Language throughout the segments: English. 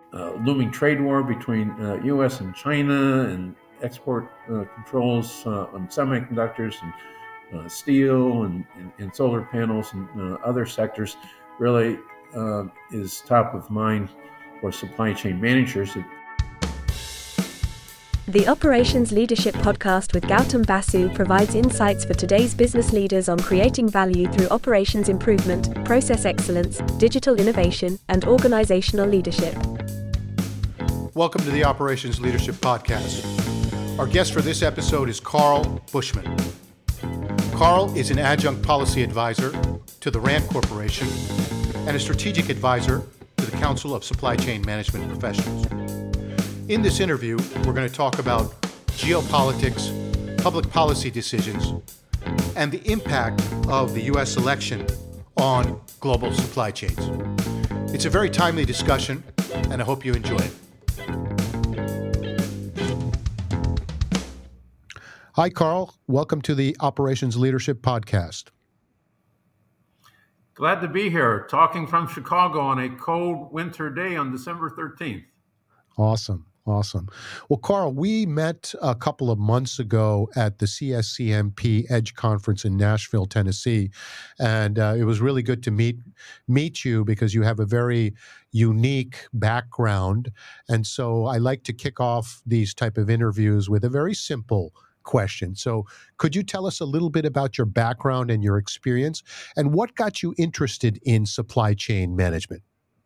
looming trade war between U.S. and China, and export controls on semiconductors and steel and solar panels and other sectors really is top of mind for supply chain managers. The Operations Leadership Podcast with Gautam Basu provides insights for today's business leaders on creating value through operations improvement, process excellence, digital innovation, and organizational leadership. Welcome to the Operations Leadership Podcast. Our guest for this episode is Carl Bushman. Carl is an adjunct policy advisor to the RAND Corporation and a strategic advisor to the Council of Supply Chain Management Professionals. In this interview, we're going to talk about geopolitics, public policy decisions, and the impact of the U.S. election on global supply chains. It's a very timely discussion, and I hope you enjoy it. Hi, Carl. Welcome to the Operations Leadership Podcast. Glad to be here, talking from Chicago on a cold winter day on December 13th. Awesome. Well, Carl, we met a couple of months ago at the CSCMP EDGE conference in Nashville, Tennessee, and it was really good to meet you because you have a very unique background. And so I like to kick off these type of interviews with a very simple question. So could you tell us a little bit about your background and your experience and what got you interested in supply chain management?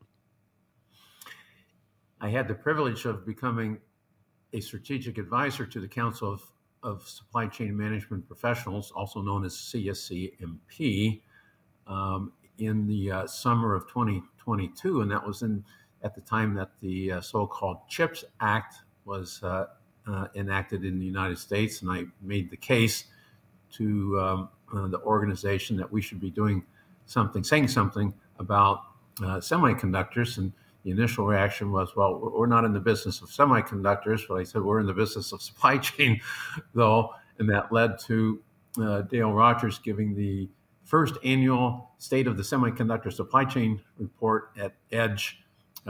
I had the privilege of becoming a strategic advisor to the Council of Supply Chain Management Professionals, also known as CSCMP, in the summer of 2022. And that was at the time that the so-called CHIPS Act was enacted in the United States. And I made the case to the organization that we should be saying something about semiconductors. And the initial reaction was, well, we're not in the business of semiconductors, but I said we're in the business of supply chain, though, and that led to Dale Rogers giving the first annual State of the Semiconductor Supply Chain report at EDGE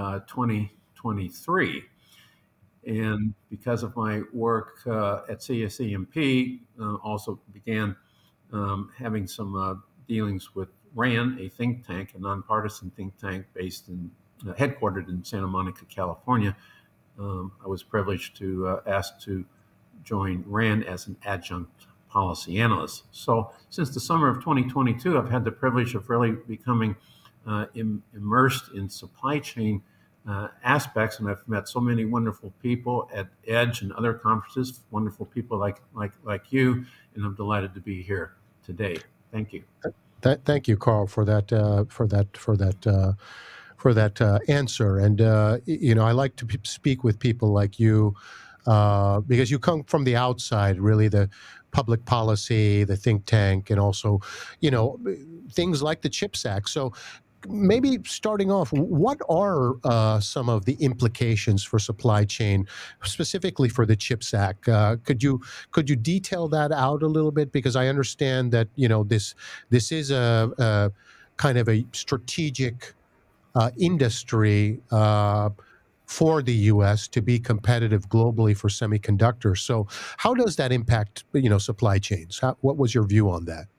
2023. And because of my work at CSCMP, also began having some dealings with RAND, a think tank, a nonpartisan think tank headquartered in Santa Monica, California. I was privileged to asked to join RAND as an adjunct policy analyst. So since the summer of 2022, I've had the privilege of really becoming immersed in supply chain aspects, and I've met so many wonderful people at EDGE and other conferences, wonderful people like you, and I'm delighted to be here today. Thank you. Thank you, Carl, for that answer. And, I like to speak with people like you because you come from the outside, really, the public policy, the think tank, and also, things like the CHIPS Act. So maybe starting off, what are some of the implications for supply chain, specifically for the CHIPS Act? Could you detail that out a little bit? Because I understand that, this is a kind of a strategic industry for the U.S. to be competitive globally for semiconductors. So how does that impact, supply chains? What was your view on that?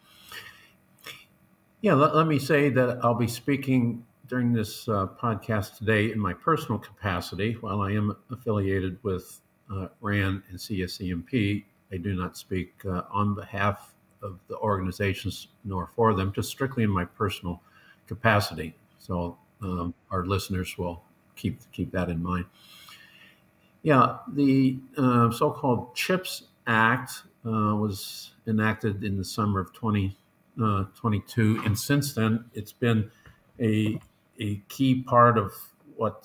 Yeah, let me say that I'll be speaking during this podcast today in my personal capacity. While I am affiliated with RAND and CSCMP, I do not speak on behalf of the organizations nor for them, just strictly in my personal capacity. So our listeners will keep that in mind. Yeah, the so-called CHIPS Act was enacted in the summer of 2022, and since then it's been a key part of what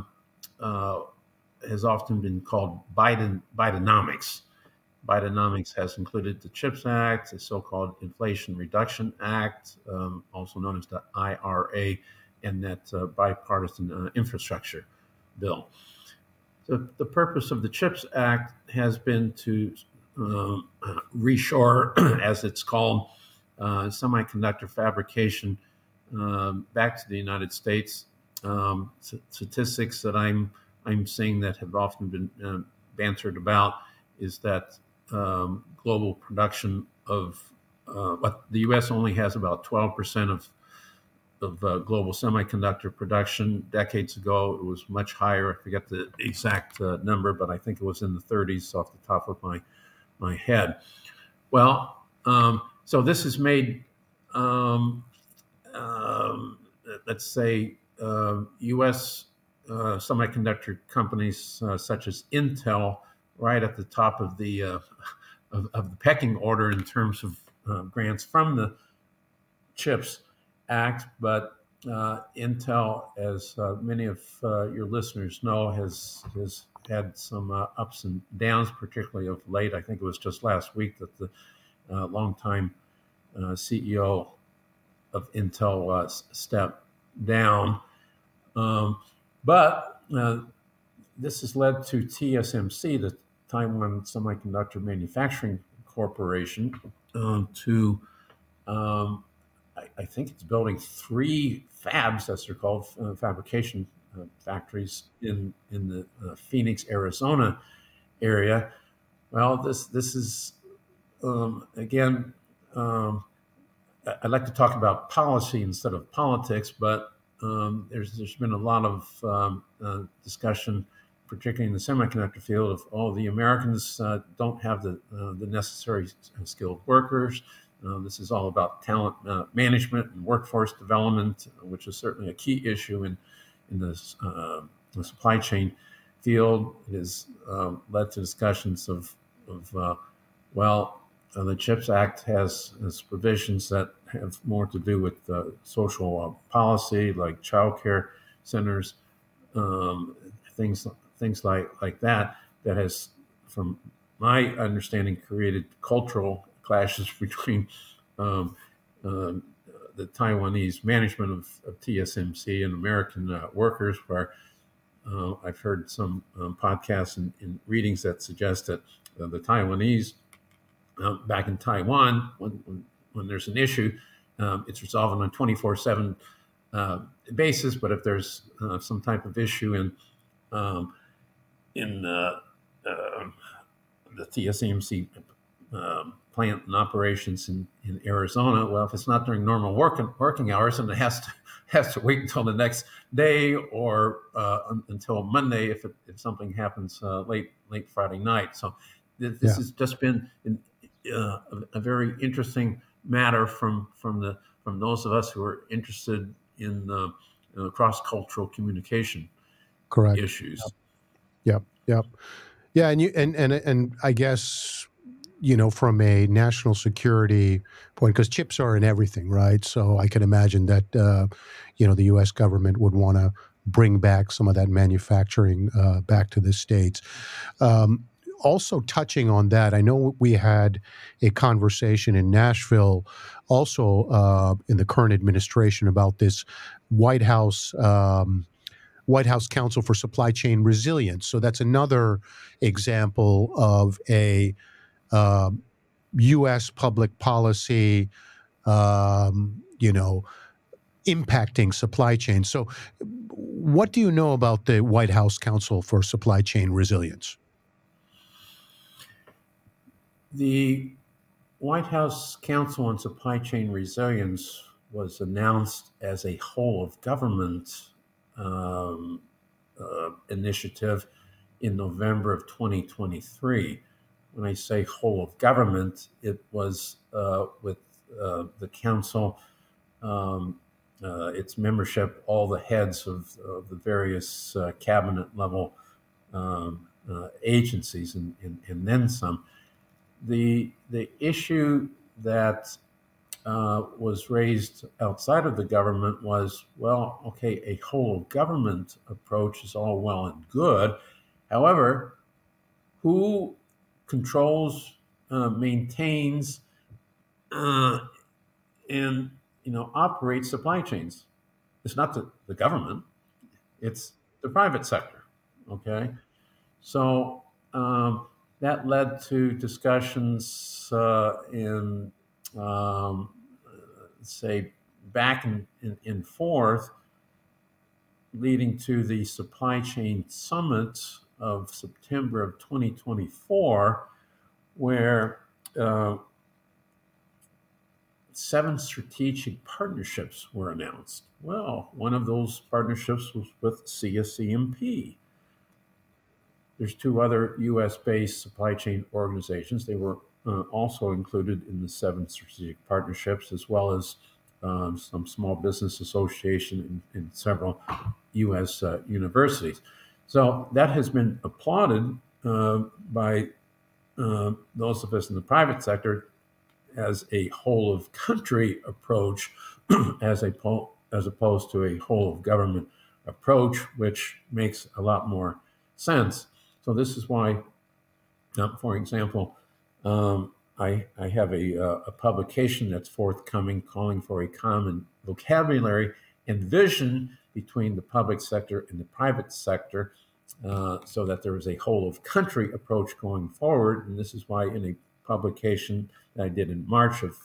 has often been called Bidenomics. Bidenomics has included the CHIPS Act, the so-called Inflation Reduction Act, also known as the IRA, and that bipartisan infrastructure bill. So the purpose of the CHIPS Act has been to reshore, as it's called, semiconductor fabrication back to the United States statistics that I'm seeing that have often been bantered about is that global production of what the U.S. only has about 12% of global semiconductor production. Decades ago, it was much higher. I forget the exact number, but I think it was in the 30s off the top of my head. Well, so this has made, let's say, U.S. Semiconductor companies such as Intel right at the top of the of the pecking order in terms of grants from the CHIPS Act. But Intel, as many of your listeners know, has had some ups and downs, particularly of late. I think it was just last week that the longtime CEO of Intel stepped down. But this has led to TSMC, the Taiwan Semiconductor Manufacturing Corporation, to I think it's building 3 fabs, as they're called, fabrication factories in the Phoenix, Arizona area. Well, this is again. I'd like to talk about policy instead of politics, but there's been a lot of discussion, particularly in the semiconductor field, of the Americans don't have the necessary skilled workers. This is all about talent management and workforce development, which is certainly a key issue in the supply chain field. It has led to discussions of the CHIPS Act has provisions that have more to do with social policy, like child care centers, things like that. That has, from my understanding, created cultural clashes between the Taiwanese management of TSMC and American workers, where I've heard some podcasts and readings that suggest that the Taiwanese back in Taiwan, when there's an issue, it's resolved on a 24/7 basis. But if there's some type of issue in the TSMC plant and operations in Arizona, well, if it's not during normal working hours, and it has to wait until the next day or until Monday if something happens late Friday night. So this has just been a very interesting matter from those of us who are interested in cross-cultural communication Correct. issues. Yep. Yeah, and I guess, from a national security point, because chips are in everything, right? So I can imagine that the U.S. government would want to bring back some of that manufacturing back to the States. Also touching on that, I know we had a conversation in Nashville, also in the current administration, about this White House Council for Supply Chain Resilience. So that's another example of a U.S. public policy, impacting supply chain. So what do you know about the White House Council for Supply Chain Resilience? The White House Council on Supply Chain Resilience was announced as a whole of government initiative in November of 2023. When I say whole of government, it was with the council, its membership, all the heads of the various cabinet level agencies, and then some. The issue that was raised outside of the government was, well, okay, a whole of government approach is all well and good. However, who controls, maintains, and operates supply chains? It's not the government; it's the private sector. Okay, so that led to discussions in, say, back and forth leading to the Supply Chain Summit of September of 2024, where 7 strategic partnerships were announced. Well, one of those partnerships was with CSCMP. There's 2 other U.S.-based supply chain organizations. They were also included in the 7 strategic partnerships, as well as some small business association and several U.S. Universities. So that has been applauded by those of us in the private sector as a whole of country approach, as opposed to a whole of government approach, which makes a lot more sense. So this is why, for example, I have a publication that's forthcoming calling for a common vocabulary and vision between the public sector and the private sector, so that there is a whole of country approach going forward. And this is why in a publication that I did in March of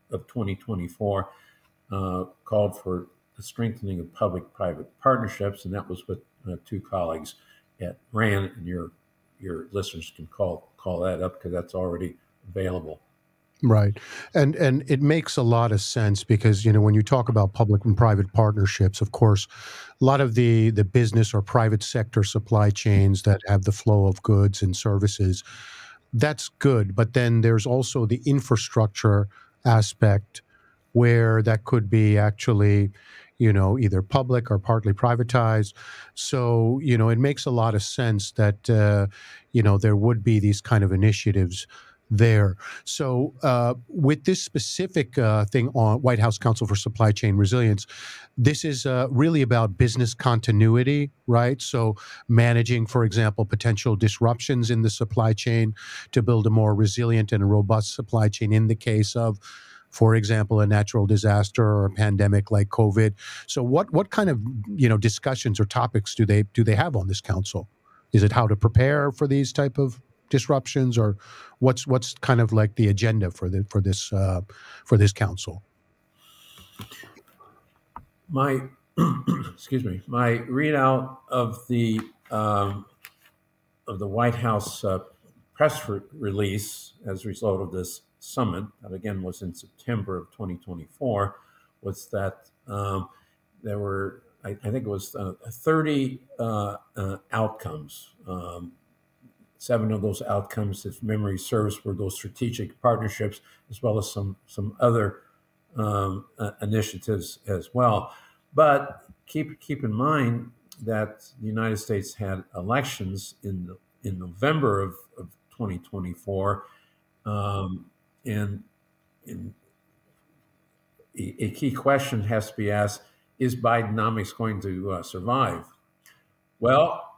2024 called for the strengthening of public-private partnerships, and that was with 2 colleagues at RAND, and your listeners can call that up because that's already available. Right. And it makes a lot of sense because, when you talk about public and private partnerships, of course, a lot of the business or private sector supply chains that have the flow of goods and services, that's good. But then there's also the infrastructure aspect where that could be actually, either public or partly privatized. So, it makes a lot of sense that, there would be these kind of initiatives there. So with this specific thing on White House Council for Supply Chain Resilience, this is really about business continuity, right? So managing, for example, potential disruptions in the supply chain to build a more resilient and robust supply chain in the case of, for example, a natural disaster or a pandemic like COVID. So what kind of discussions or topics do they have on this council? Is it how to prepare for these type of disruptions, or what's kind of like the agenda for this council? My excuse me, my readout of the White House press release as a result of this summit, that again was in September of 2024, was that there were, I think it was 30 outcomes. 7 of those outcomes, if memory serves, were those strategic partnerships, as well as some other initiatives as well. But keep in mind that the United States had elections in November of 2024, and a key question has to be asked: is Bidenomics going to survive? Well,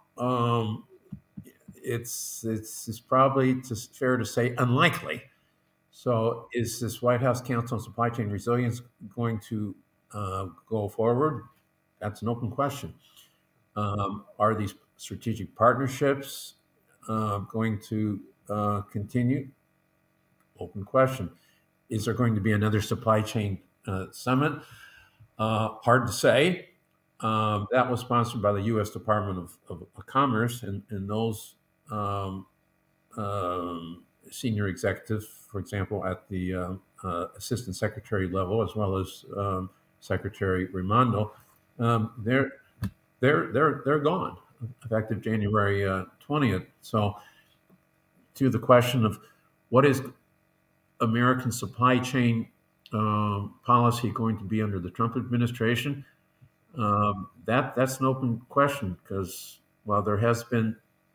it's probably fair to say unlikely. So, is this White House Council on Supply Chain Resilience going to go forward? That's an open question. Are these strategic partnerships going to continue? Open question. Is there going to be another supply chain summit? Hard to say. That was sponsored by the U.S. Department of Commerce, and those senior executives, for example, at the assistant secretary level, as well as Secretary Raimondo, they're gone, effective January 20th. So, to the question of what is American supply chain policy going to be under the Trump administration, that's an open question, because while there has been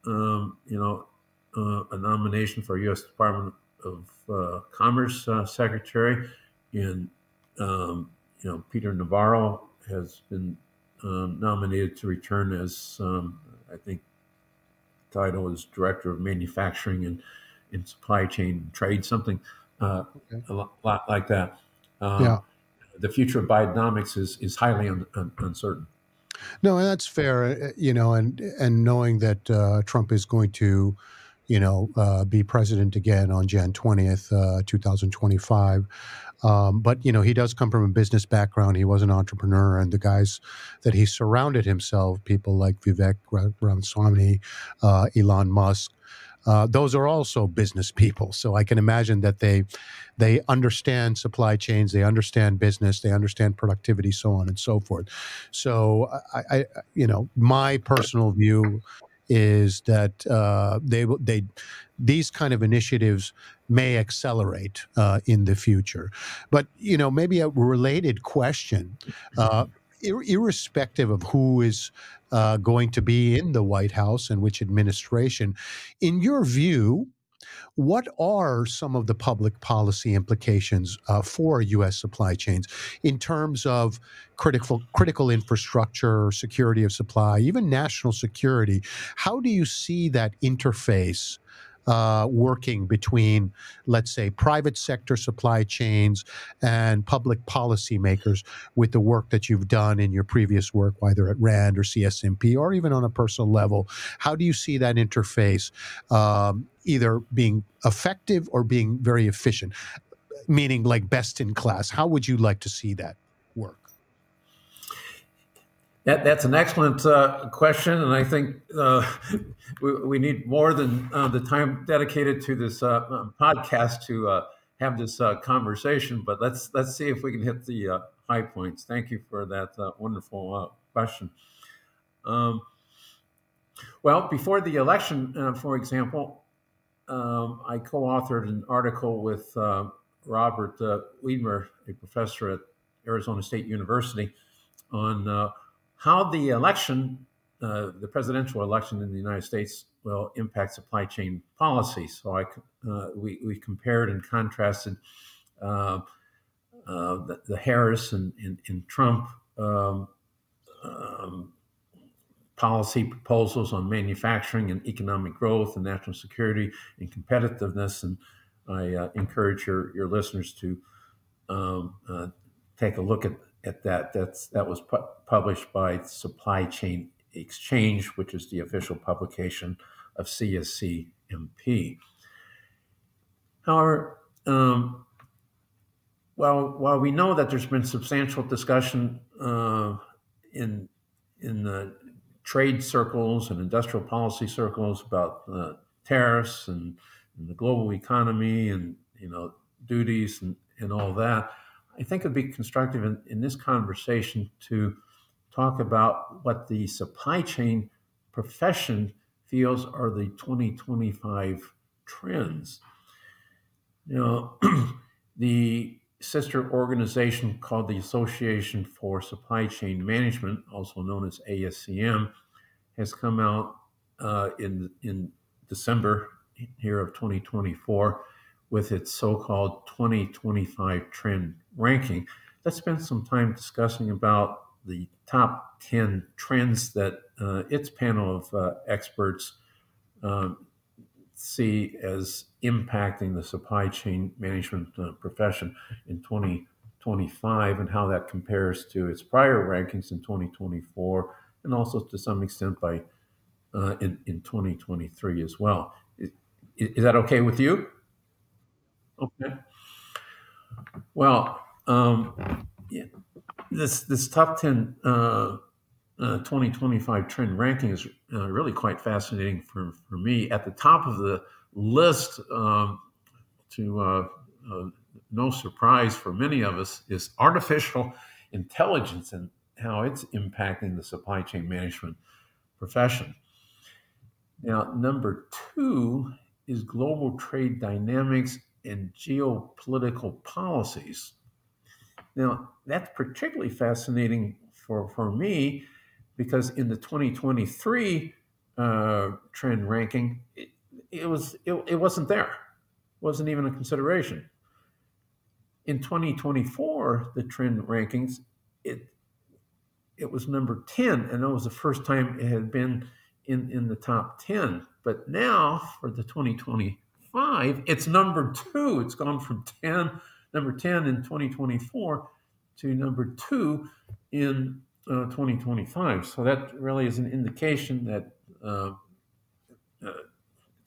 a nomination for U.S. Department of Commerce Secretary, and Peter Navarro has been nominated to return as I think the title is Director of Manufacturing and Supply Chain Trade, something a lot like that. The future of Bidenomics is highly uncertain. No, and that's fair. And knowing that Trump is going to, be president again on Jan 20th, 2025. But he does come from a business background. He was an entrepreneur, and the guys that he surrounded himself, people like Vivek Ramaswamy, Elon Musk, those are also business people. So I can imagine that they understand supply chains, they understand business, they understand productivity, so on and so forth. So my personal view is that these kind of initiatives may accelerate in the future. But maybe a related question, irrespective of who is going to be in the White House and which administration, in your view, what are some of the public policy implications for U.S. supply chains in terms of critical infrastructure, security of supply, even national security? How do you see that interface working between, let's say, private sector supply chains and public policymakers with the work that you've done in your previous work, either at RAND or CSMP, or even on a personal level? How do you see that interface either being effective or being very efficient, meaning like best in class? How would you like to see that work? That's an excellent question, and I think we need more than the time dedicated to this podcast to have this conversation. But let's see if we can hit the high points. Thank you for that wonderful question. Well, before the election, for example, I co-authored an article with Robert Wiedmer, a professor at Arizona State University, on how the election, the presidential election in the United States, will impact supply chain policy. So we compared and contrasted the Harris and Trump policy proposals on manufacturing and economic growth and national security and competitiveness. And I encourage your listeners to take a look at that. That was published by Supply Chain Exchange, which is the official publication of CSCMP. However, while we know that there's been substantial discussion in the trade circles and industrial policy circles about tariffs and the global economy and duties and all that, I think it'd be constructive in this conversation to talk about what the supply chain profession feels are the 2025 trends. The sister organization called the Association for Supply Chain Management, also known as ASCM, has come out in December here of 2024 with its so-called 2025 trend ranking. Let's spend some time discussing about the top 10 trends that its panel of experts see as impacting the supply chain management profession in 2025 and how that compares to its prior rankings in 2024 and also to some extent by in 2023 as well. Is that okay with you? Okay. Well, this top 10 2025 trend ranking is really quite fascinating for me. At the top of the list, to no surprise for many of us, is artificial intelligence and how it's impacting the supply chain management profession. Now, number 2 is global trade dynamics and geopolitical policies. Now, that's particularly fascinating for me because in the 2023 trend ranking, it wasn't there. It wasn't even a consideration. In 2024, the trend rankings, it was number 10, and that was the first time it had been in the top 10. But now for the 2025, it's number 2. It's gone from number 10 in 2024 to number 2 in 2025. So that really is an indication that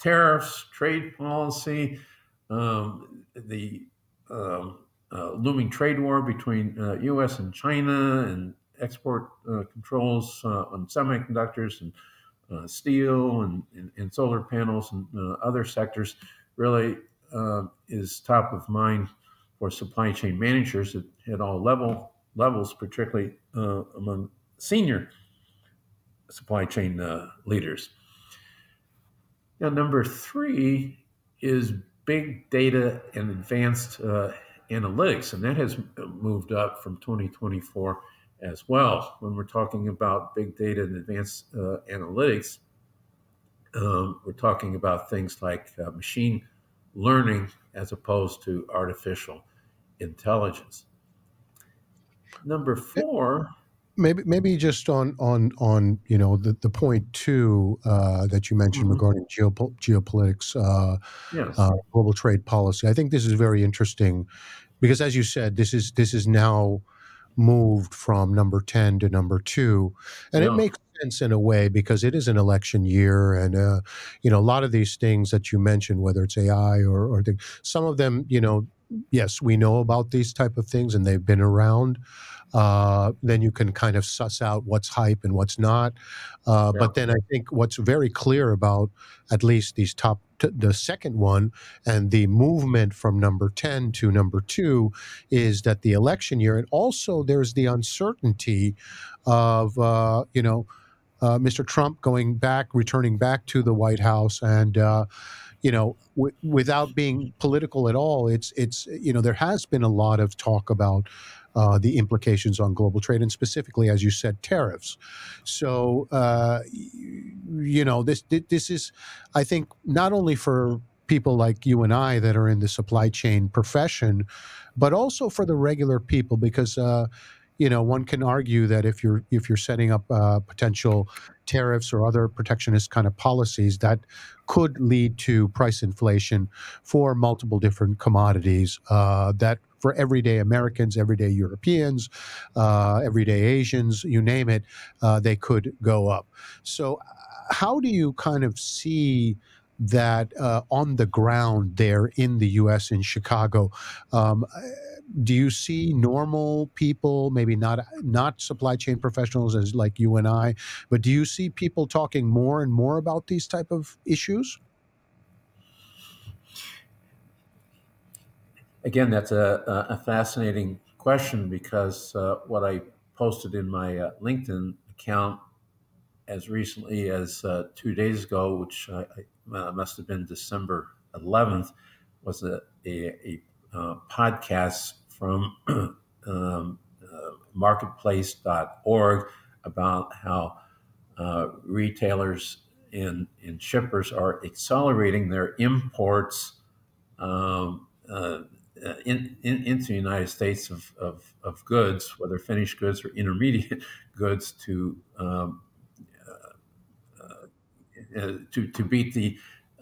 tariffs, trade policy, the looming trade war between U.S. and China, and export controls on semiconductors and steel and solar panels and other sectors really is top of mind for supply chain managers at all levels, particularly among senior supply chain leaders. Now, number three is big data and advanced analytics, and that has moved up from 2024 as well. When we're talking about big data and advanced analytics, we're talking about things like machine learning as opposed to artificial intelligence. Number four. Maybe just on the point two that you mentioned regarding geopolitics, Yes. global trade policy. I think this is very interesting because, as you said, this is now moved from number 10 to number 2, and it Yeah. makes sense in a way because it is an election year, and a lot of these things that you mentioned, whether it's AI or some of them, yes, we know about these type of things and they've been around. Then you can kind of suss out what's hype and what's not. But then I think what's very clear about at least these the second one and the movement from number 10 to number 2 is that the election year, and also there's the uncertainty of, Mr. Trump returning back to the White House, and without being political at all, it's there has been a lot of talk about the implications on global trade, and specifically, as you said, tariffs. So this is, I think, not only for people like you and I that are in the supply chain profession, but also for the regular people, because one can argue that if you're setting up potential tariffs or other protectionist kind of policies, that could lead to price inflation for multiple different commodities that for everyday Americans, everyday Europeans, everyday Asians, you name it, they could go up. So how do you kind of see that on the ground there in the U.S., in Chicago? Do you see normal people, maybe not supply chain professionals as like you and I, but do you see people talking more and more about these type of issues? Again, that's a fascinating question because what I posted in my LinkedIn account as recently as 2 days ago, which must have been December 11th, was a podcast from marketplace.org about how retailers and shippers are accelerating their imports into the United States of goods, whether finished goods or intermediate goods, to beat the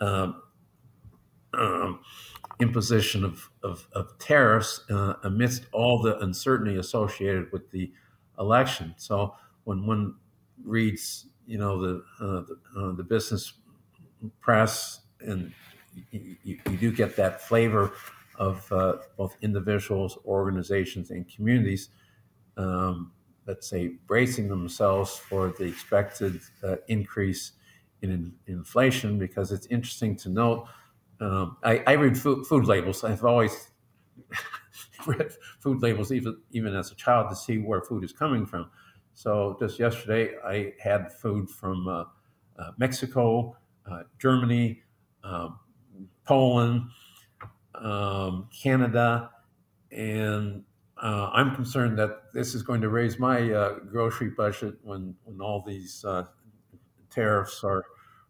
imposition of tariffs amidst all the uncertainty associated with the election. So when one reads, the business press, and you do get that flavor of both individuals, organizations, and communities, let's say, bracing themselves for the expected increase in inflation. Because it's interesting to note, I read food labels. I've always read food labels, even as a child, to see where food is coming from. So just yesterday, I had food from Mexico, Germany, Poland, Canada, and I'm concerned that this is going to raise my grocery budget when all these tariffs are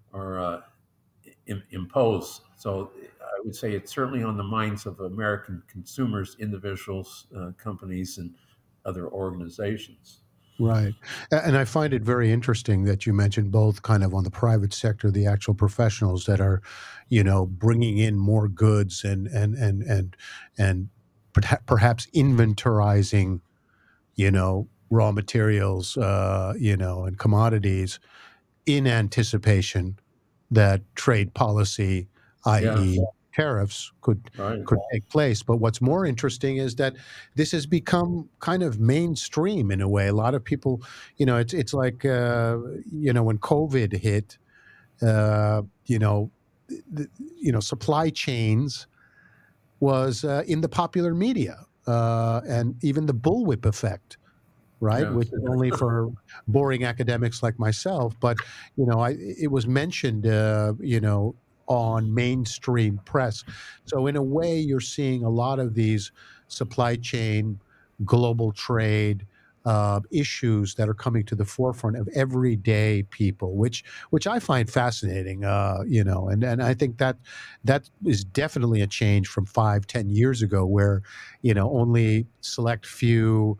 imposed. So I would say it's certainly on the minds of American consumers, individuals, companies, and other organizations. Right. And I find it very interesting that you mentioned both kind of on the private sector, the actual professionals that are, bringing in more goods and perhaps inventorizing, raw materials, and commodities in anticipation that trade policy, Yeah. i.e., tariffs, could Right. take place. But what's more interesting is that this has become kind of mainstream in a way. A lot of people, it's like when COVID hit, uh, you know, supply chains was in the popular media, and even the bullwhip effect, right? Yeah. Which is only for boring academics like myself. But it was mentioned, on mainstream press. So in a way, you're seeing a lot of these supply chain, global trade issues that are coming to the forefront of everyday people, which I find fascinating. And I think that is definitely a change from 5, 10 years ago, where only select few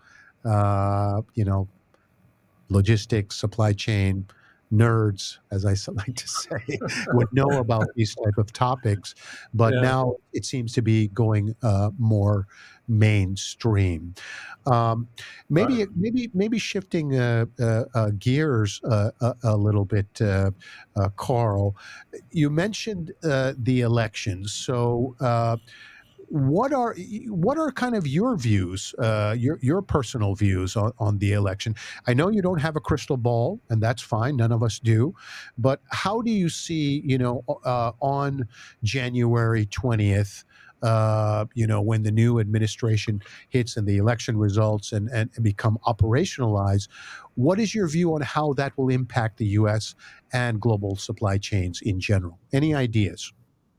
logistics, supply chain nerds, as I like to say, would know about these type of topics. But Yeah. now it seems to be going more mainstream. Um, Right. maybe shifting gears a little bit, Carl. You mentioned the elections, so. What are kind of your views, your personal views on the election? I know you don't have a crystal ball, and that's fine. None of us do. But how do you see, on January 20th, when the new administration hits and the election results and become operationalized? What is your view on how that will impact the U.S. and global supply chains in general? Any ideas?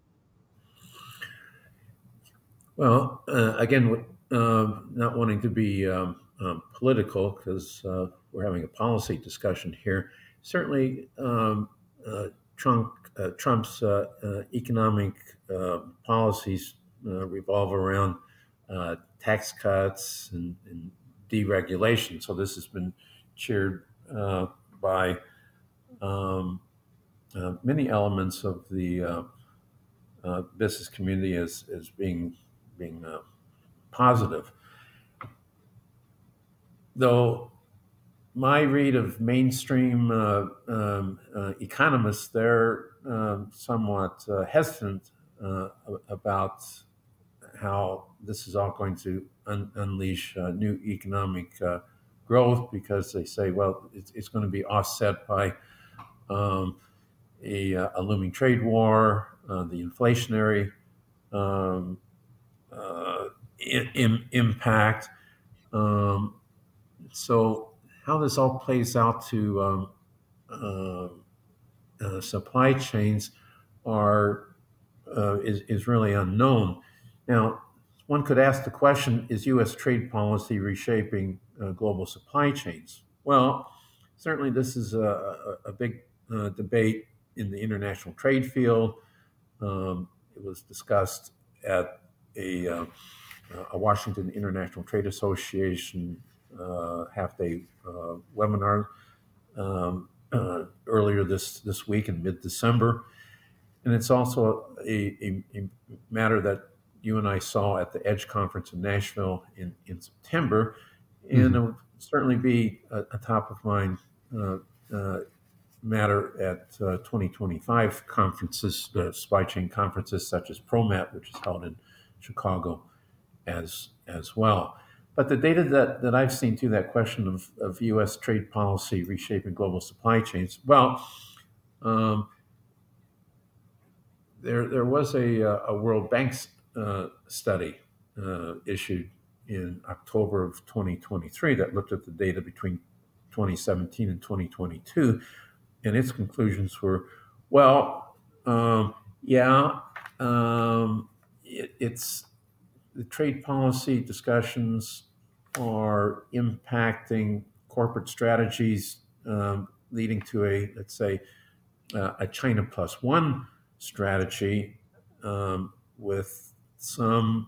Well, again, not wanting to be political because we're having a policy discussion here. Certainly, uh, Trump's economic policies revolve around tax cuts and deregulation. So this has been cheered by um, many elements of the business community as being positive. Though my read of mainstream economists, they're somewhat hesitant about how this is all going to unleash new economic growth because they say, well, it's going to be offset by um, a looming trade war, the inflationary um, uh, impact. Um, so how this all plays out to uh, supply chains is really unknown. Now, one could ask the question: is U.S. trade policy reshaping global supply chains? Well, certainly this is a big debate in the international trade field. It was discussed at a Washington International Trade Association half-day webinar earlier this week in mid-December, and it's also a matter that you and I saw at the Edge conference in Nashville in September, and it Mhm. will certainly be a top of mind uh, uh, matter at 2025 conferences, supply chain conferences such as ProMat, which is held in Chicago as well. But the data that I've seen to that question of U.S. trade policy reshaping global supply chains, well, um, there was a World Bank study issued in October of 2023 that looked at the data between 2017 and 2022, and its conclusions were, well, yeah, it's the trade policy discussions are impacting corporate strategies, leading to let's say, a China plus one strategy with some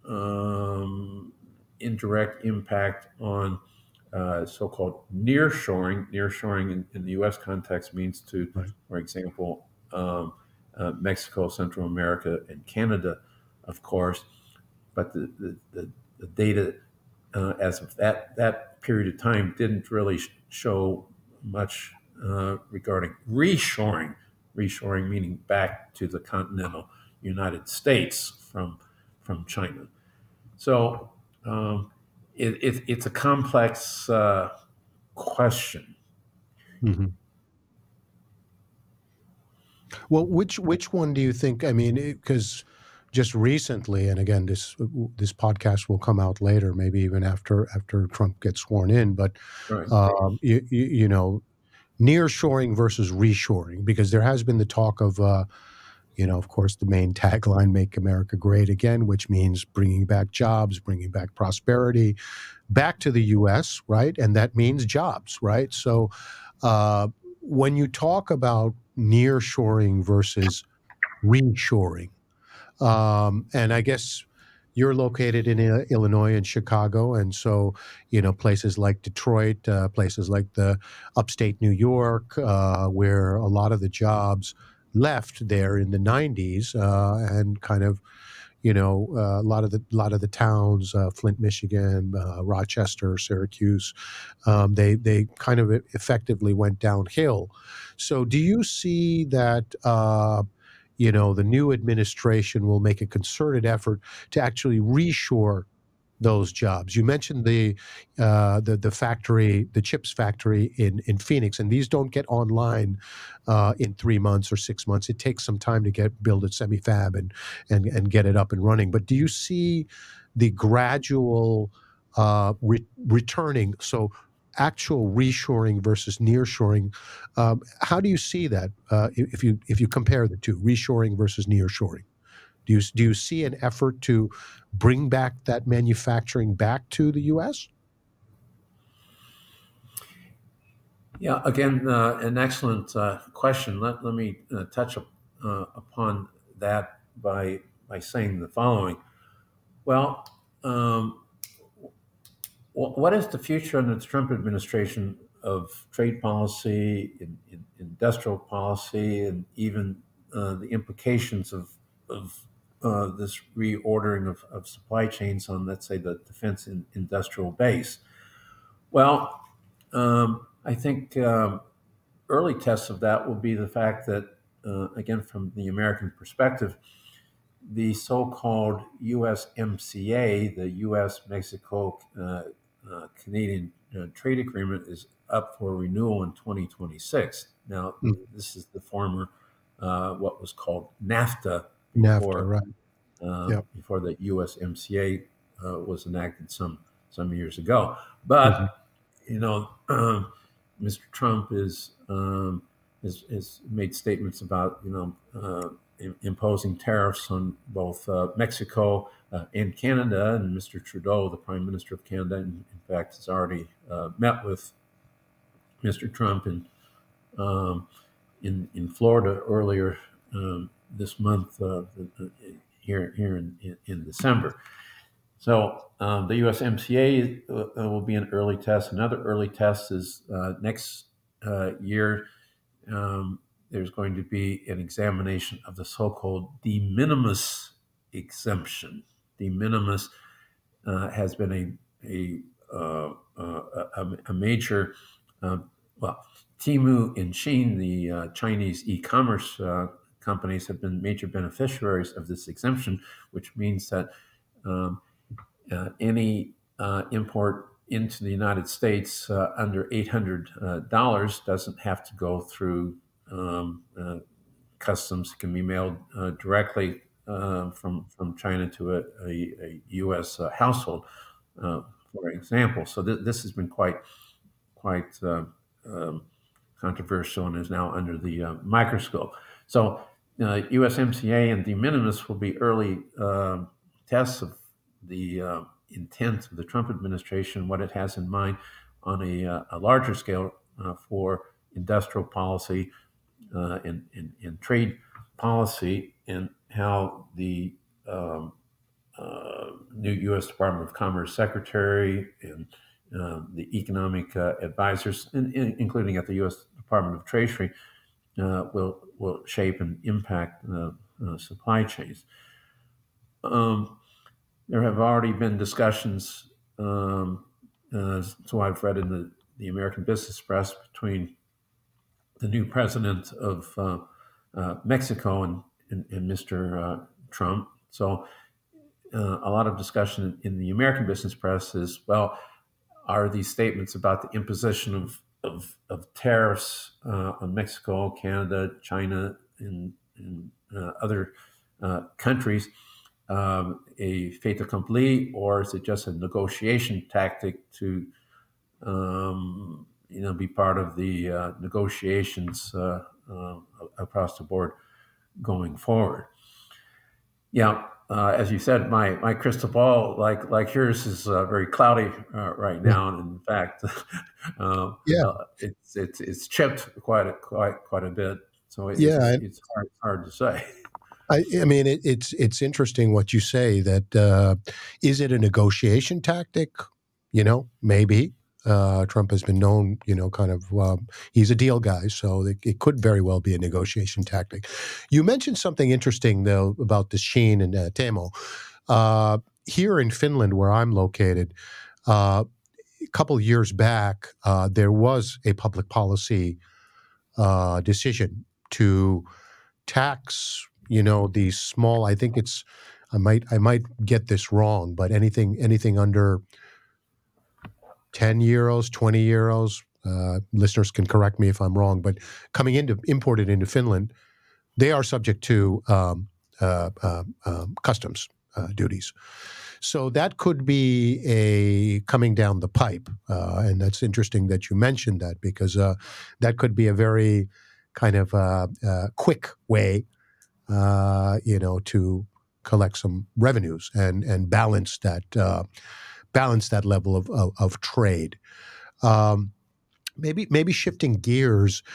indirect impact on so-called nearshoring. Nearshoring in the U.S. context means to, Right. for example, Mexico, Central America, and Canada, of course. But the data as of that period of time didn't really show much regarding reshoring reshoring meaning back to the continental United States from China. So it's a complex question. Mhm. Well, which one do you think? I mean, because just recently, and again, this podcast will come out later, maybe even after Trump gets sworn in. But Right. you know, nearshoring versus reshoring, because there has been the talk of, of course, the main tagline, "Make America Great Again," which means bringing back jobs, bringing back prosperity back to the U.S., right? And that means jobs, right? So uh, when you talk about nearshoring versus reshoring, and I guess you're located in Illinois and Chicago, and so places like Detroit, places like the upstate New York, where a lot of the jobs left there in the '90s, and kind of a lot of the towns, Flint, Michigan, Rochester, Syracuse, they kind of effectively went downhill. So, do you see that? The new administration will make a concerted effort to actually reshore those jobs. You mentioned the factory, the chips factory in Phoenix, and these don't get online in 3 months or 6 months. It takes some time to build a semi-fab and get it up and running. But do you see the gradual returning? So actual reshoring versus nearshoring. How do you see that if you compare the two, reshoring versus nearshoring? Do you see an effort to bring back that manufacturing back to the U.S.? Yeah, again, an excellent question. Let me touch upon that by saying the following. Well, what is the future under the Trump administration of trade policy, industrial policy, and even the implications of this reordering of supply chains on, let's say, the defense and industrial base? Well, I think early tests of that will be the fact that, again, from the American perspective, the so-called USMCA, the U.S. Mexico Canadian trade agreement, is up for renewal in 2026. Now, Mm, this is the former what was called NAFTA NAFTA, before right? Yep. before the USMCA was enacted some years ago. Hmm. But Mr. Trump has made statements about imposing tariffs on both Mexico and Canada, and Mr. Trudeau, the Prime Minister of Canada, in fact, has already met with Mr. Trump in Florida earlier this month, here in December. So the USMCA will be an early test. Another early test is next year. There's going to be an examination of the so-called de minimis exemption. De minimis has been a major, well, Temu and Shein, the Chinese e-commerce companies, have been major beneficiaries of this exemption, which means that um, any import into the United States under $800 doesn't have to go through customs. It can be mailed directly from China to a U.S. Household, for example. So this has been quite um, controversial and is now under the microscope. So USMCA and de minimis will be early tests of the intent of the Trump administration, what it has in mind on a larger scale for industrial policy and trade policy, and how the new U.S. Department of Commerce Secretary and the economic advisors, including at the U.S. Department of Treasury, will shape and impact supply chains. There have already been discussions, so I've read in the American Business Press, between the new president of Mexico and Mr. Trump. So a lot of discussion in the American business press is, well, are these statements about the imposition of tariffs on Mexico, Canada, China, and other countries a fait accompli, or is it just a negotiation tactic to be part of the negotiations across the board going forward? Yeah, as you said, my crystal ball, like yours, is very cloudy right Yeah. now, and in fact, Yeah. it's chipped quite a bit. So Yeah. it's hard to say. I mean, it's interesting what you say that is it a negotiation tactic? Maybe. Trump has been known, kind of, he's a deal guy, so it could very well be a negotiation tactic. You mentioned something interesting, though, about the Shein and Temo. Here in Finland, where I'm located, a couple years back, there was a public policy decision to tax, these small. I think it's. I might get this wrong, but anything under 10 euros, 20 euros. Listeners can correct me if I'm wrong, but imported into Finland, they are subject to customs duties. So that could be a coming down the pipe, and that's interesting that you mentioned that, because that could be a very kind of quick way, to collect some revenues and balance that level of trade. Maybe shifting gears,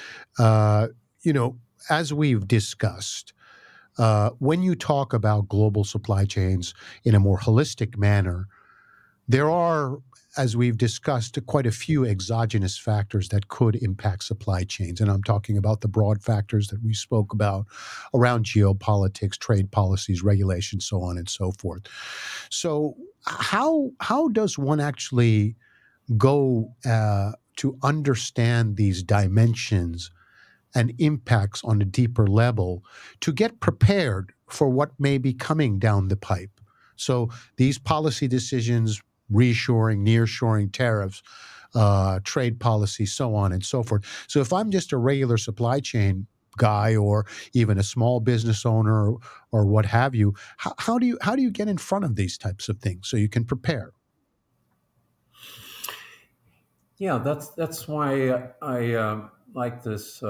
as we've discussed, when you talk about global supply chains in a more holistic manner, there are, as we've discussed, quite a few exogenous factors that could impact supply chains. And I'm talking about the broad factors that we spoke about around geopolitics, trade policies, regulations, so on and so forth. So how does one actually go to understand these dimensions and impacts on a deeper level to get prepared for what may be coming down the pipe? So these policy decisions, reshoring, nearshoring, tariffs, trade policy, so on and so forth. So if I'm just a regular supply chain guy, or even a small business owner, or what have you, how do you get in front of these types of things so you can prepare? Yeah, that's why I like this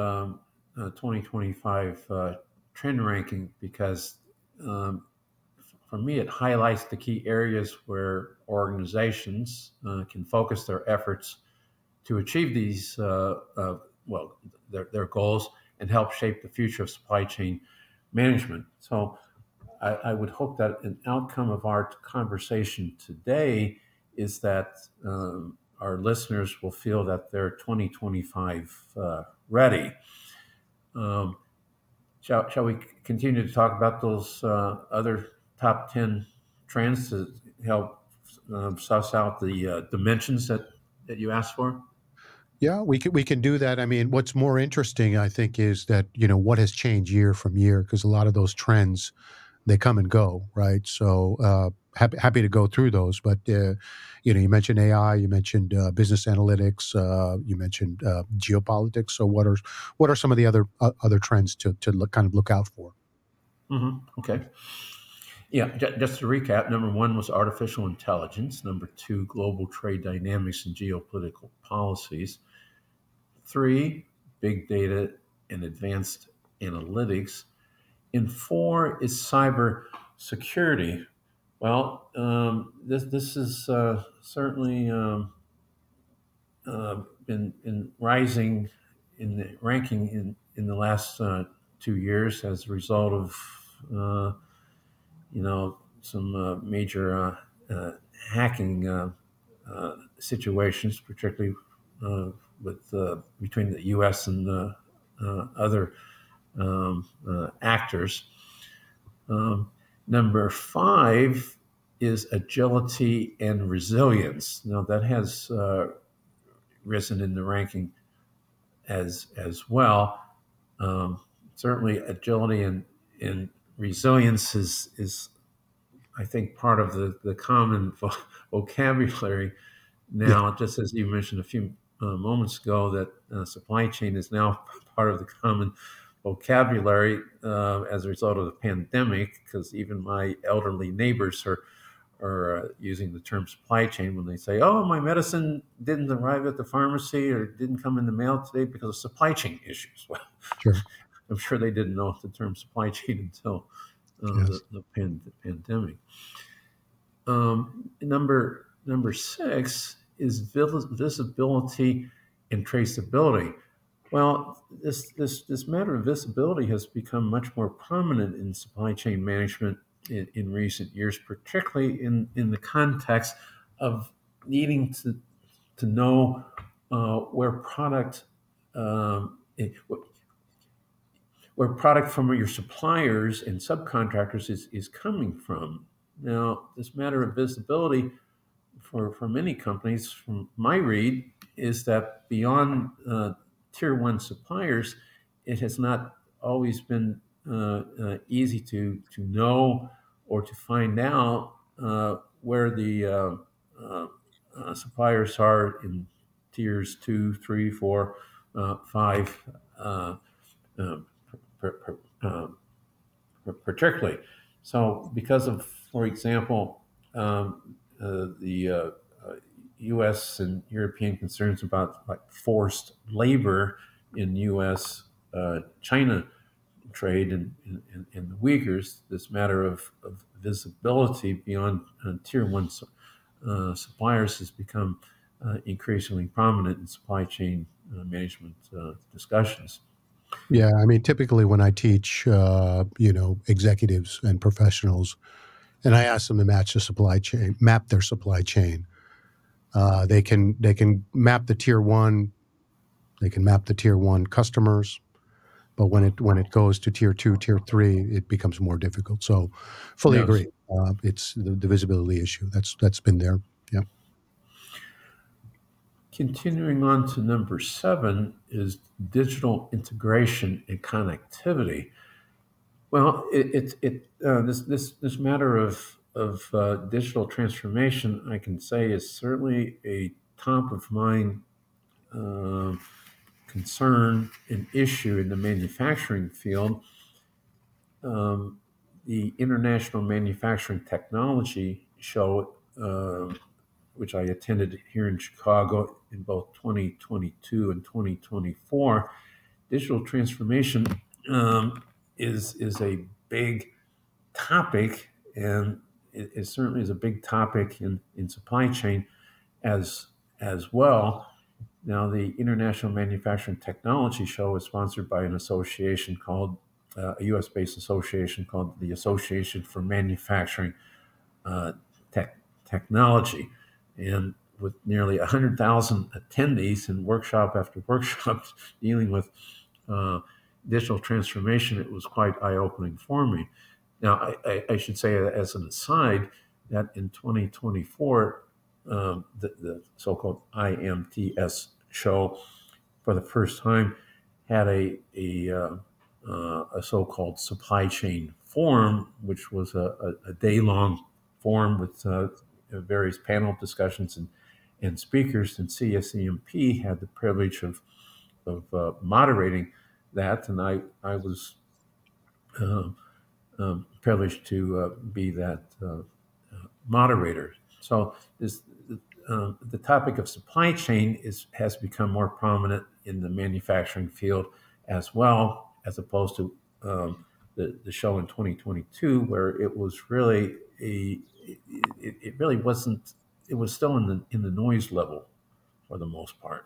2025 trend ranking, because um, for me it highlights the key areas where organizations can focus their efforts to achieve these their goals and help shape the future of supply chain management. So I would hope that an outcome of our conversation today is that our listeners will feel that they're 2025 ready. Um, shall we continue to talk about those other top 10 trends to help suss out the dimensions that you asked for? Yeah, we can do that. I mean, what's more interesting, I think, is that what has changed year from year, because a lot of those trends, they come and go, right? So happy to go through those. But you mentioned AI, you mentioned business analytics, you mentioned geopolitics. So what are some of the other trends to kind of look out for? Okay. Yeah, just to recap, number one was artificial intelligence. Number two, global trade dynamics and geopolitical policies. Three, big data and advanced analytics. And four is cyber security. Well, this is certainly been rising in the ranking in the last 2 years as a result of some major hacking situations, particularly with between the U.S. and other actors. Number five is agility and resilience. Now that has risen in the ranking as well. certainly agility and resilience is I think part of the common vocabulary Yeah, now. Just as you mentioned a few moments ago, that supply chain is now part of the common vocabulary as a result of the pandemic. Because even my elderly neighbors are using the term supply chain when they say, "Oh, my medicine didn't arrive at the pharmacy or didn't come in the mail today because of supply chain issues." Well, sure. I'm sure they didn't know the term supply chain until Yes. the pandemic. Number six is visibility and traceability. Well, this matter of visibility has become much more prominent in supply chain management in recent years, particularly in the context of needing to know where where product from your suppliers and subcontractors is coming from. Now, this matter of visibility for many companies, from my read, is that beyond tier one suppliers, it has not always been easy to know or to find out where the suppliers are in tiers two, three, four, five, uh, per, per, particularly. So, because of, for example, the U.S. and European concerns about like forced labor in U.S. China trade and the Uyghurs, this matter of visibility beyond tier one suppliers has become increasingly prominent in supply chain management discussions. Yeah, I mean, typically when I teach, executives and professionals, and I ask them to match the supply chain, map their supply chain. They can map the tier one, they can map the tier one customers, but when it goes to tier two, tier three, it becomes more difficult. So, fully Yes. agree. It's the visibility issue that's been there. Yeah. Continuing on to number seven is digital integration and connectivity. Well, this matter of digital transformation, I can say, is certainly a top of mind uh, concern and issue in the manufacturing field. Um, the International Manufacturing Technology Show, which I attended here in Chicago in both 2022 and 2024, digital transformation is a big topic, and it certainly is a big topic in supply chain as as well. Now, the International Manufacturing Technology Show is sponsored by an association called a U.S.-based association called the Association for Manufacturing uh, Technology, and with nearly 100,000 attendees and workshop after workshop dealing with uh, digital transformation, it was quite eye-opening for me. Now, I should say, as an aside, that in 2024, the so-called IMTS show, for the first time, had a so-called supply chain forum, which was a day-long forum with various panel discussions and speakers. And CSEMP had the privilege of moderating that, and I was uh, privileged to be that moderator. So the topic of supply chain has become more prominent in the manufacturing field as well, as opposed to the show in 2022, where it was really it really wasn't. It was still in the noise level for the most part.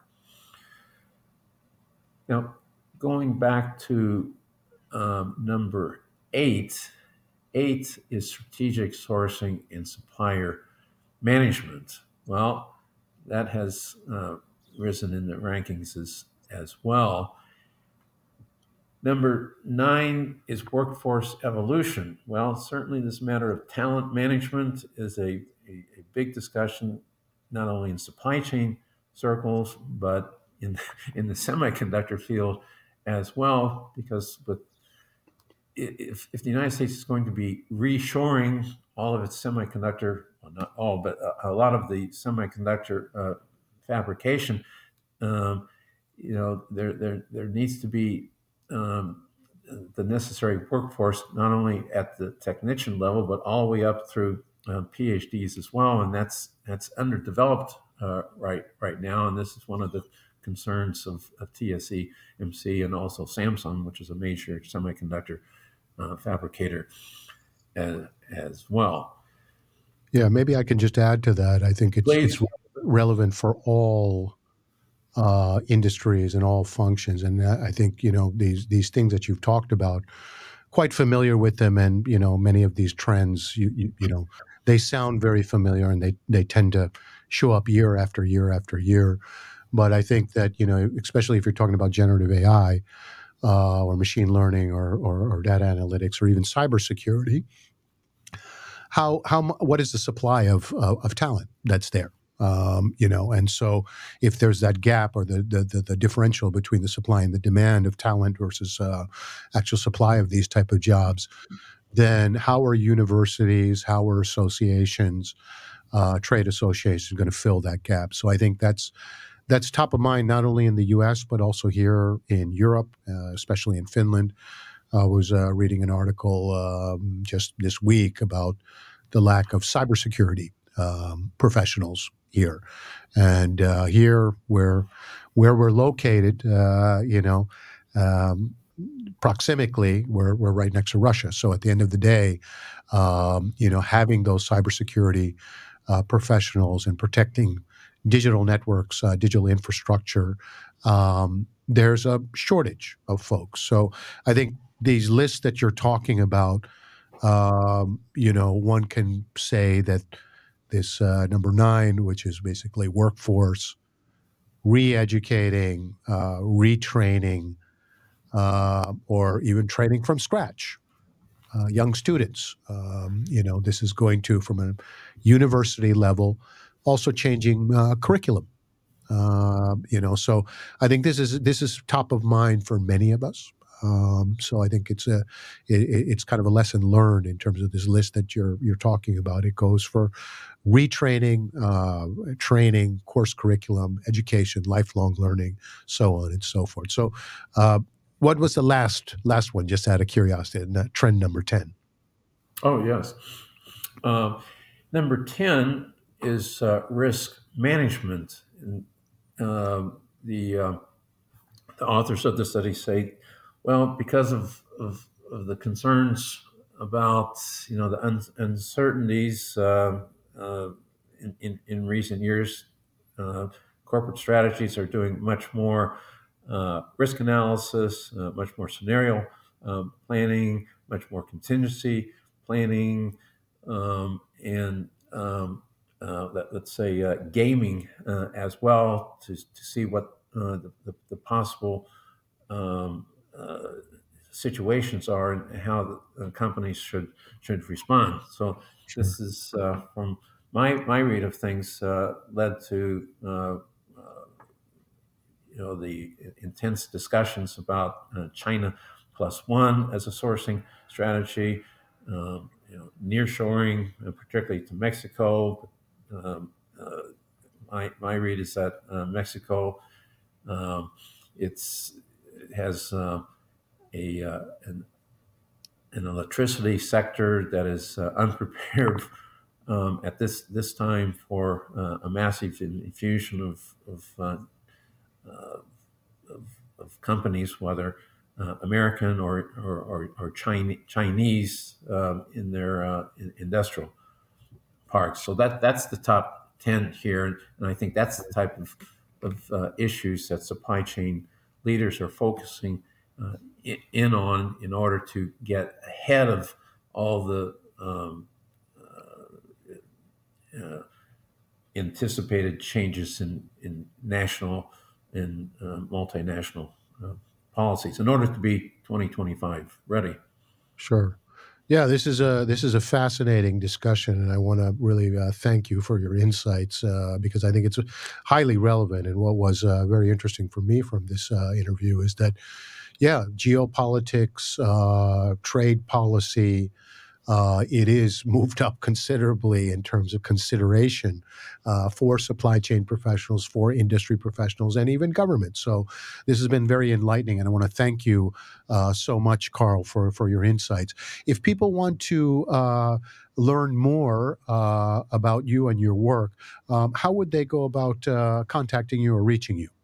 Now, going back to number eight, eight is strategic sourcing and supplier management. Well, that has risen in the rankings as well. Number nine is workforce evolution. Well, certainly this matter of talent management is a big discussion, not only in supply chain circles, but in the semiconductor field as well, because with if the United States is going to be reshoring all of its semiconductor, well, not all, but a lot of the semiconductor fabrication, um, there needs to be um, the necessary workforce, not only at the technician level, but all the way up through PhDs as well, and that's underdeveloped right now. And this is one of the concerns of TSMC and also Samsung, which is a major semiconductor fabricator as well. Yeah, maybe I can just add to that. I think it's relevant for all industries and all functions, and I think these things that you've talked about, quite familiar with them, and many of these trends, they sound very familiar, and they tend to show up year after year after year. But I think that especially if you're talking about generative AI or machine learning or data analytics or even cybersecurity, what is the supply of talent that's there? And so if there's that gap or the differential between the supply and the demand of talent versus actual supply of these type of jobs, then how are universities, how are associations, trade associations going to fill that gap? So I think that's top of mind, not only in the U.S., but also here in Europe, especially in Finland. I was reading an article just this week about the lack of cybersecurity professionals here. And here, where we're located, proximically, we're right next to Russia. So at the end of the day, having those cybersecurity professionals and protecting digital networks, digital infrastructure, there's a shortage of folks. So I think these lists that you're talking about, one can say that this number 9, which is basically workforce, re-educating, retraining, or even training from scratch, young students. This is going to, from a university level, also changing curriculum. So I think this is top of mind for many of us. So I think it's kind of a lesson learned in terms of this list that you're talking about. It goes for retraining, training, course curriculum, education, lifelong learning, so on and so forth. So, what was the last one? Just out of curiosity, trend number 10. Oh yes, number 10 is risk management. And, the authors of the study say, well, because of the concerns about the uncertainties in recent years, corporate strategies are doing much more risk analysis, much more scenario planning, much more contingency planning, and let's say gaming as well to see what the possible situations are and how the companies should respond. So Sure. this is from my read of things led to the intense discussions about China plus one as a sourcing strategy, nearshoring, particularly to Mexico. Um, my read is that Mexico it has an electricity sector that is unprepared at this time for a massive infusion of companies, whether American or Chinese, in their industrial parks. So that's the top 10 here, and I think that's the type of issues that supply chain leaders are focusing in on in order to get ahead of all the anticipated changes in national and multinational policies in order to be 2025 ready. Sure. Yeah, this is a fascinating discussion, and I want to really thank you for your insights because I think it's highly relevant. And what was very interesting for me from this interview is that geopolitics, trade policy, it is moved up considerably in terms of consideration for supply chain professionals, for industry professionals, and even government. So this has been very enlightening, and I want to thank you so much, Carl, for your insights. If people want to learn more about you and your work, how would they go about contacting you or reaching you?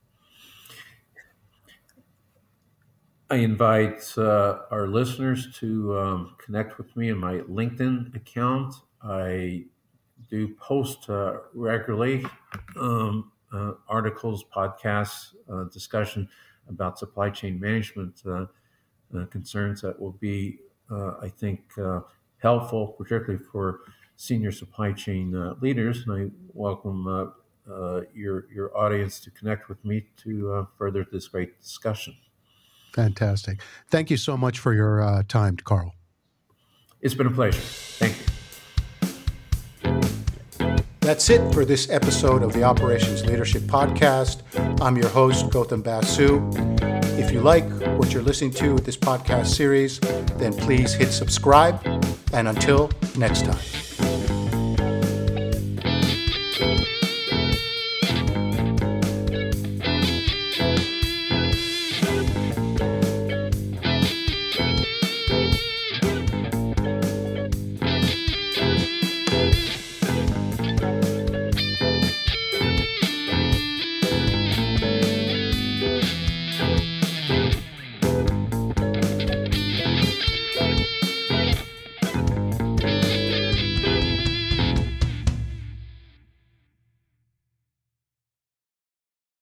I invite our listeners to connect with me in my LinkedIn account. I do post regularly articles, podcasts, discussion about supply chain management concerns that will be, I think, helpful, particularly for senior supply chain leaders. And I welcome your audience to connect with me to further this great discussion. Fantastic. Thank you so much for your time, Carl. It's been a pleasure. Thank you. That's it for this episode of the Operations Leadership Podcast. I'm your host, Gautam Basu. If you like what you're listening to with this podcast series, then please hit subscribe. And until next time.